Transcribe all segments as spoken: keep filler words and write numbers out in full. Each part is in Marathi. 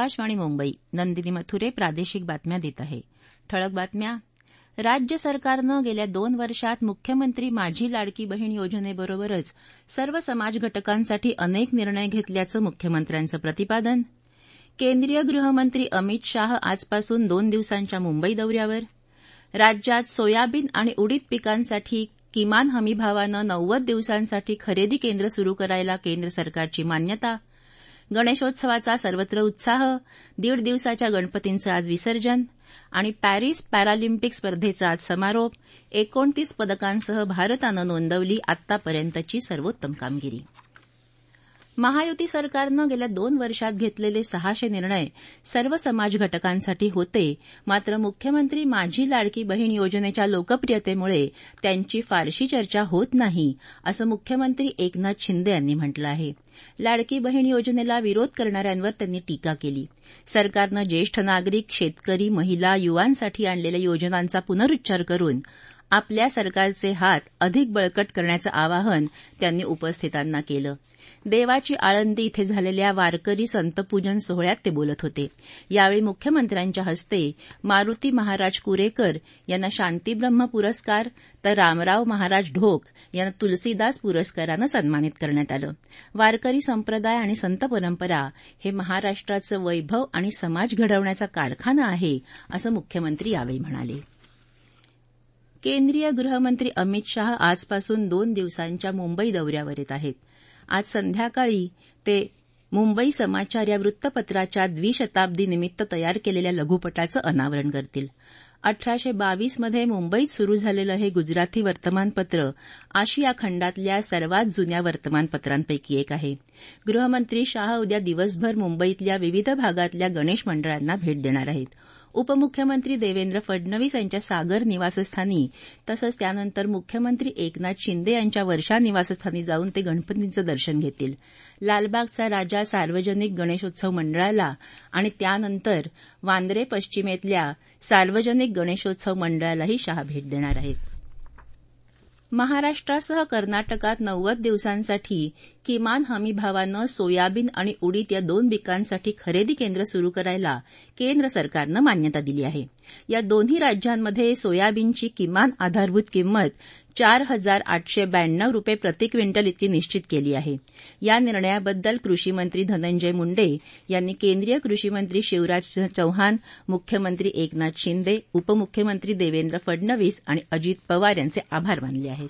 आकाशवाणी मुंबई. नंदिनी मथुरे प्रादेशिक बातम्या देत आहे. ठळक बातम्या. राज्य सरकारनं गेल्या दोन वर्षात मुख्यमंत्री माझी लाडकी बहीण योजनेबरोबरच सर्व समाज घटकांसाठी अनेक निर्णय घेतल्याचं मुख्यमंत्र्यांचं प्रतिपादन. केंद्रीय गृहमंत्री अमित शाह आजपासून दोन दिवसांच्या मुंबई दौऱ्यावर. राज्यात सोयाबीन आणि उडीद पिकांसाठी किमान हमीभावानं नव्वद दिवसांसाठी खरेदी केंद्र सुरू करायला केंद्र सरकारची मान्यता. गणेशोत्सवाचा सर्वत्र उत्साह. दीड दिवसाच्या गणपतींचं आज विसर्जन. आणि पॅरिस पॅरालिम्पिक स्पर्धेचा आज समारोप. एकोणतीस पदकांसह भारतानं नोंदवली आतापर्यंतची सर्वोत्तम कामगिरी. महायुती सरकारनं गेल्या दोन वर्षात घेतलेले सहाशे निर्णय सर्व समाज घटकांसाठी होते, मात्र मुख्यमंत्री माझी लाडकी बहीण योजनेच्या लोकप्रियतेमुळे त्यांची फारशी चर्चा होत नाही, असं मुख्यमंत्री एकनाथ शिंदे यांनी म्हटलं आहे. लाडकी बहीण योजनेला विरोध करणाऱ्यांवर त्यांनी टीका केली. सरकारनं ज्येष्ठ नागरिक, शेतकरी, महिला, युवांसाठी आणलेल्या योजनांचा पुनरुच्चार करून आपल्या सरकारचे हात अधिक बळकट करण्याचं आवाहन त्यांनी उपस्थितांना केलं. देवाची आळंदी इथे झालेल्या वारकरी संतपूजन सोहळ्यात ते बोलत होते. यावेळी मुख्यमंत्र्यांच्या हस्ते मारुती महाराज कुरेकर यांना शांतीब्रह्म पुरस्कार तर रामराव महाराज ढोक यांना तुलसीदास पुरस्कारानं सन्मानित करण्यात आलं. वारकरी संप्रदाय आणि संत परंपरा हे महाराष्ट्राचं वैभव आणि समाज घडवण्याचा कारखाना आहे, असं मुख्यमंत्री यावेळी म्हणाले. केंद्रीय गृहमंत्री अमित शाह आजपासून दोन दिवसांच्या मुंबई दौऱ्यावर येत आहेत. आज संध्याकाळी ते मुंबई समाचार या वृत्तपत्राच्या द्विशताब्दीनिमित्त तयार केलेल्या लघुपटाचं अनावरण करतील. अठराशे बावीसमध्ये मुंबईत सुरू झालेलं हे गुजराती वर्तमानपत्र आशिया खंडातल्या सर्वात जुन्या वर्तमानपत्रांपैकी एक आहे. गृहमंत्री शाह उद्या दिवसभर मुंबईतल्या विविध भागातल्या गणेश मंडळांना भेट देणार आहेत. उपमुख्यमंत्री देवेंद्र फडणवीस यांच्या सागर निवासस्थानी तसंच त्यानंतर मुख्यमंत्री एकनाथ शिंदे यांच्या वर्षा निवासस्थानी जाऊन ते गणपतींचं दर्शन घेतील. लालबागचा राजा सार्वजनिक गणेशोत्सव मंडळाला आणि त्यानंतर वांद्रे पश्चिमेतल्या सार्वजनिक गणेशोत्सव मंडळालाही शाह भेट देणार आहेत. महाराष्ट्रासह कर्नाटकात नव्वद दिवसांसाठी किमान हमीभावानं सोयाबीन आणि उडीद या दोन पिकांसाठी खरेदी केंद्र सुरू करायला केंद्र सरकारनं मान्यता दिली आहे. या दोन्ही राज्यांमध्ये सोयाबीनची किमान आधारभूत किंमत चार हजार आठशे ब्याण्णव रुपये प्रति क्विंटल इतकी निश्चित केली आहे. या निर्णयाबद्दल कृषीमंत्री धनंजय मुंडे यांनी केंद्रीय कृषीमंत्री शिवराज चौहान, मुख्यमंत्री एकनाथ शिंदे, उपमुख्यमंत्री देवेंद्र फडणवीस आणि अजित पवार यांचे आभार मानले आहेत.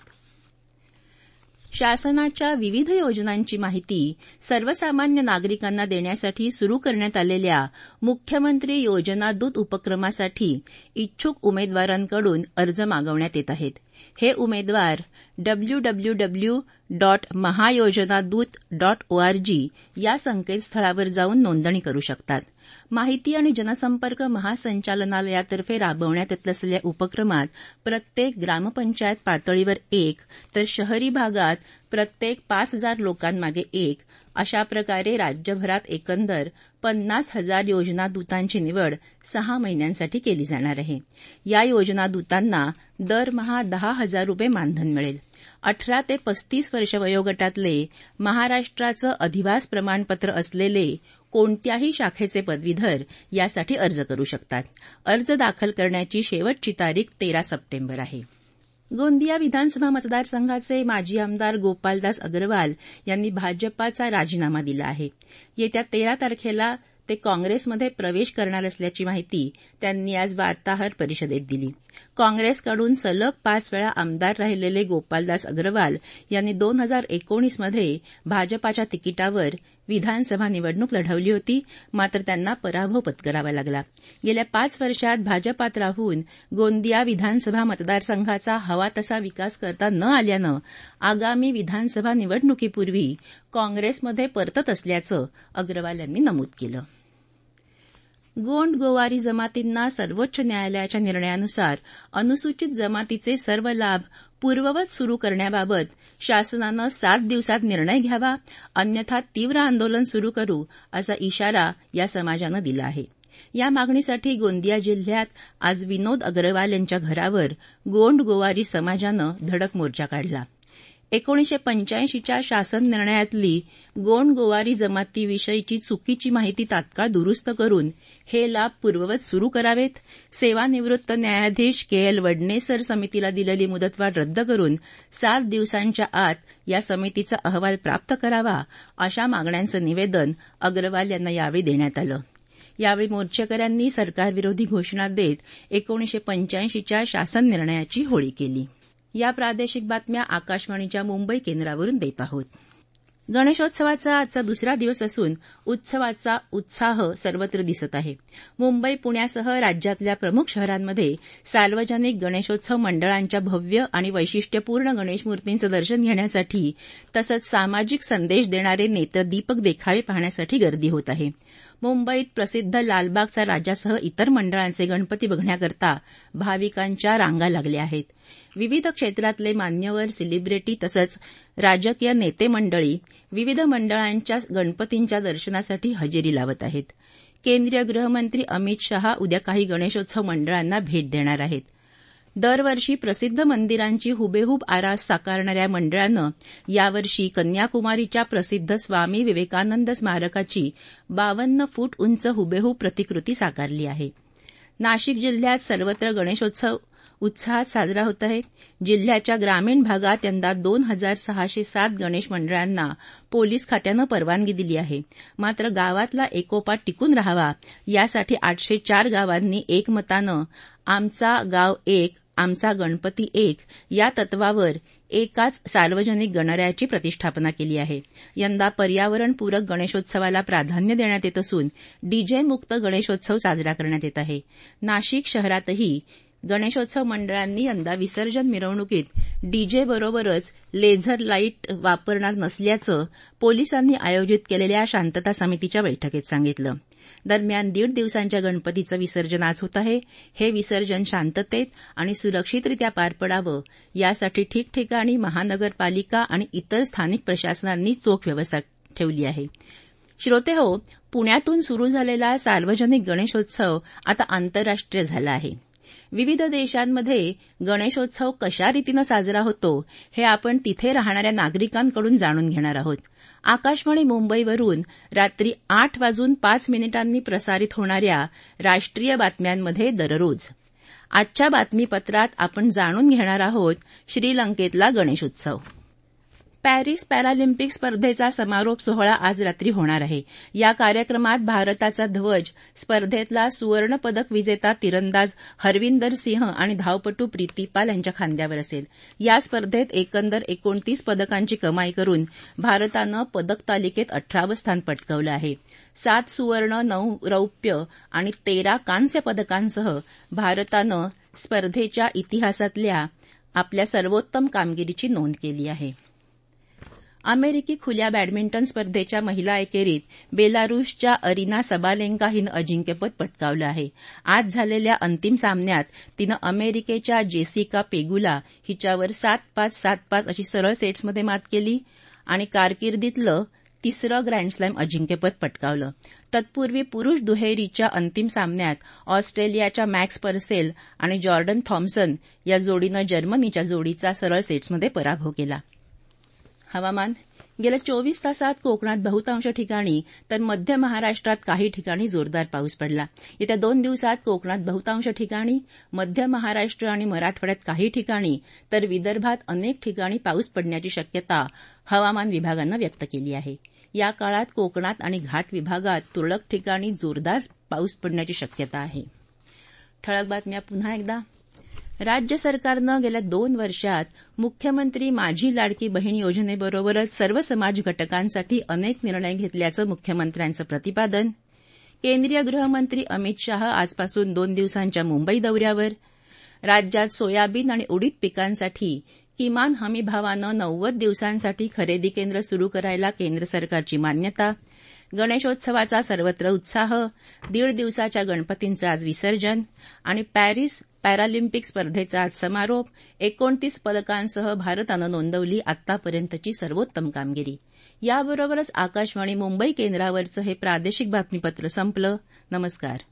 शासनाच्या विविध योजनांची माहिती सर्वसामान्य नागरिकांना देण्यासाठी सुरू करण्यात आलेल्या मुख्यमंत्री योजना दूत उपक्रमासाठी इच्छुक उमेदवारांकडून अर्ज मागवण्यात येत आहेत. हे उमेदवार W W W dot Mahayojanadoot dot org या संकेतस्थळावर जाऊन नोंदणी करू शकतात. माहिती आणि जनसंपर्क महासंचालनालयातर्फे राबवण्यात येत असलेल्या उपक्रमात प्रत्येक ग्रामपंचायत पातळीवर एक तर शहरी भागात प्रत्येक पाच हजार लोकांमागे एक अशा प्रकारे राज्यभरात एकंदर पन्नास हजार योजनादूतांची निवड सहा महिन्यांसाठी केली जाणार आहे. या योजनादूतांना दरमहा दहा हजार रुपये मानधन मिळेल. अठरा ते पस्तीस वर्ष वयोगटातले महाराष्ट्राचं अधिवास प्रमाणपत्र असलेले कोणत्याही शाखेचे पदवीधर यासाठी अर्ज करू शकतात. अर्ज दाखल करण्याची शेवटची तारीख तेरा सप्टेंबर आहे. गोंदिया विधानसभा मतदारसंघाचे माजी आमदार गोपालदास अग्रवाल यांनी भाजपाचा राजीनामा दिला आहे. येत्या तेरा तारखेला ते काँग्रेसमध्ये प्रवेश करणार असल्याची माहिती त्यांनी आज वार्ताहर परिषदेत दिली. काँग्रेसकडून सलग पाच वेळा आमदार राहिलेले गोपालदास अग्रवाल यांनी दोन हजार एकोणीसमध्ये भाजपाच्या तिकिटावर विधानसभा निवडणूक लढवली होती, मात्र त्यांना पराभव पत्करावा लागला. गेल्या पाच वर्षात भाजपात राहून गोंदिया विधानसभा मतदारसंघाचा हवा तसा विकास करता न आल्यानं आगामी विधानसभा निवडणुकीपूर्वी काँग्रेसमध्ये परतत असल्याचं अग्रवाल यांनी नमूद केलं. गोंड गोवारी जमातींना सर्वोच्च न्यायालयाच्या निर्णयानुसार अनुसूचित जमातीचे सर्व लाभ पूर्ववत सुरू करण्याबाबत शासनानं सात दिवसात निर्णय घ्यावा, अन्यथा तीव्र आंदोलन सुरू करू असा इशारा या समाजानं दिला आहे. या मागणीसाठी गोंदिया जिल्ह्यात आज विनोद अग्रवाल यांच्या घरावर गोंड गोवारी समाजानं धडक मोर्चा काढला. एकोणीसशे पंच्याऐंशीच्या शासन निर्णयातली गोंडगोवारी जमातीविषयीची चुकीची माहिती तात्काळ दुरुस्त करून हे लाभ पूर्ववत सुरू करावेत. सेवानिवृत्त न्यायाधीश के एल वडनेसर समितीला दिलेली मुदतवाढ रद्द करून सात दिवसांच्या आत या समितीचा अहवाल प्राप्त करावा, अशा मागण्यांचं निवेदन अग्रवाल यांना यावेळी देण्यात आलं. यावेळी मोर्चेकऱ्यांनी सरकारविरोधी घोषणा देत एकोणीसशे पंच्याऐंशीच्या शासन निर्णयाची होळी केली. या प्रादेशिक बातम्या आकाशवाणीच्या मुंबई केंद्रावरून देत आहोत. गणेशोत्सवाचा आजचा दुसरा दिवस असून उत्सवाचा उत्साह सर्वत्र दिसत आहे. मुंबई, पुण्यासह राज्यातल्या प्रमुख शहरांमध्ये सार्वजनिक गणेशोत्सव मंडळांच्या भव्य आणि वैशिष्ट्यपूर्ण गणेशमूर्तींचं दर्शन घेण्यासाठी तसंच सामाजिक संदेश देणारे नेत्रदीपक देखावे पाहण्यासाठी गर्दी होत आहे. मुंबईत प्रसिद्ध लालबागचा राजासह इतर मंडळांचे गणपती बघण्याकरता भाविकांच्या रांगा लागल्या आहेत. विविध क्षेत्रातले मान्यवर, सेलिब्रिटी तसंच राजकीय नेते मंडळी विविध मंडळांच्या गणपतींच्या दर्शनासाठी हजेरी लावत आहेत. केंद्रीय गृहमंत्री अमित शहा उद्या काही गणेशोत्सव मंडळांना भेट देणार आहेत. दरवर्षी प्रसिद्ध मंदिरांची हुबेहूब आरास साकारणाऱ्या मंडळानं यावर्षी कन्याकुमारीच्या प्रसिद्ध स्वामी विवेकानंद स्मारकाची बावन्न फूट उंच हुबेहूब प्रतिकृती साकारली आहे. नाशिक जिल्ह्यात सर्वत्र गणेशोत्सव उत्साहात साजरा होत आहे. जिल्ह्याच्या ग्रामीण भागात यंदा दोन हजार सहाशे सात गणेश मंडळांना पोलीस खात्यानं परवानगी दिली आहे. मात्र गावातला एकोपा टिकून राहावा यासाठी आठशे चार गावांनी एकमतानं आमचा गाव एक, आमचा गणपती एक या तत्वावर एकाच सार्वजनिक गणरायाची प्रतिष्ठापना केली आहे. यंदा पर्यावरणपूरक गणेशोत्सवाला प्राधान्य देण्यात येत असून डीजे मुक्त गणेशोत्सव साजरा करण्यात येत आहे. नाशिक शहरातही गणेशोत्सव मंडळांनी यंदा विसर्जन मिरवणुकीत डीजे बरोबरच लेझर लाईट वापरणार नसल्याचं पोलिसांनी आयोजित केलेल्या शांतता समितीच्या बैठकीत सांगितलं. दरम्यान दीड दिवसांच्या गणपतीचं विसर्जन आज होत आहे. हे विसर्जन शांततेत आणि सुरक्षितरित्या पार पडावं यासाठी ठिकठिकाणी महानगरपालिका आणि इतर स्थानिक प्रशासनांनी चोख व्यवस्था ठेवली आहे. श्रोतेहो, पुण्यातून सुरू झालेला सार्वजनिक गणेशोत्सव आता आंतरराष्ट्रीय झाला आहे. विविध देशांमध्ये गणेशोत्सव कशा रीतीनं साजरा होतो हे आपण तिथे राहणाऱ्या नागरिकांकडून जाणून घेणार आहोत. आकाशवाणी मुंबईवरून रात्री आठ वाजून पाच मिनिटांनी प्रसारित होणाऱ्या राष्ट्रीय बातम्यांमध्ये दररोज आजच्या बातमीपत्रात आपण जाणून घेणार आहोत श्रीलंकेतला गणेशोत्सव. पॅरिस पॅरालिम्पिक स्पर्धेचा समारोप सोहळा आज रात्री होणार आहे. या कार्यक्रमात भारताचा ध्वज स्पर्धेतला सुवर्णपदक विजेता तिरंदाज हरविंदर सिंह आणि धावपटू प्रीती पाल यांच्या खांद्यावर असेल. या स्पर्धेत एकंदर एकोणतीस पदकांची कमाई करून भारतानं पदक तालिकेत अठरावं स्थान पटकावलं आहे. सात सुवर्ण, नऊ रौप्य आणि तेरा कांस्य पदकांसह भारतानं स्पर्धेच्या इतिहासातल्या आपल्या सर्वोत्तम कामगिरीची नोंद केली आहे. अमेरिकी खुल्या बॅडमिंटन स्पर्धेच्या महिला एकेरीत बेलारूसच्या अरिना सबालेंका हिनं अजिंक्यपद पटकावलं आहे. आज झालेल्या अंतिम सामन्यात तिनं अमेरिकेच्या जेसिका पेगुला हिच्यावर सात पाच सात पाच अशी सरळ सेट्समध्ये मात केली आणि कारकिर्दीतलं तिसरं ग्रँडस्लॅम अजिंक्यपद पटकावलं. तत्पूर्वी पुरुष दुहेरीच्या अंतिम सामन्यात ऑस्ट्रेलियाच्या मॅक्स पर्सेल आणि जॉर्डन थॉम्सन या जोडीनं जर्मनीच्या जोडीचा सरळ सेट्समध्ये पराभव केला. हवामान. गेल्या चोवीस तासात कोकणात बहुतांश ठिकाणी तर मध्य महाराष्ट्रात काही ठिकाणी जोरदार पाऊस पडला. येत्या दोन दिवसात कोकणात बहुतांश ठिकाणी, मध्य महाराष्ट्र आणि मराठवाड्यात काही ठिकाणी तर विदर्भात अनेक ठिकाणी पाऊस पडण्याची शक्यता हवामान विभागानं व्यक्त केली आहे. या काळात कोकणात आणि घाट विभागात तुरळक ठिकाणी जोरदार पाऊस पडण्याची शक्यता आहे. ठळक बातम्या पुन्हा एकदा. राज्य सरकारनं गेल्या दोन वर्षात मुख्यमंत्री माझी लाडकी बहीण योजनेबरोबरच सर्व समाज घटकांसाठी अनेक निर्णय घेतल्याचं मुख्यमंत्र्यांचं प्रतिपादन. केंद्रीय गृहमंत्री अमित शहा आजपासून दोन दिवसांच्या मुंबई दौऱ्यावर. राज्यात सोयाबीन आणि उडीद पिकांसाठी किमान हमीभावानं नव्वद दिवसांसाठी खरेदी केंद्र सुरू करायला केंद्र सरकारची मान्यता. गणेशोत्सवाचा सर्वत्र उत्साह. दीड दिवसाच्या गणपतींचं आज विसर्जन आणि पॅरिस पॅरालिम्पिक स्पर्धेचा आज समारोप. एकोणतीस पदकांसह भारतानं नोंदवली आतापर्यंतची सर्वोत्तम कामगिरी. याबरोबरच आकाशवाणी मुंबई केंद्रावरचं हे प्रादेशिक बातमीपत्र संपलं. नमस्कार.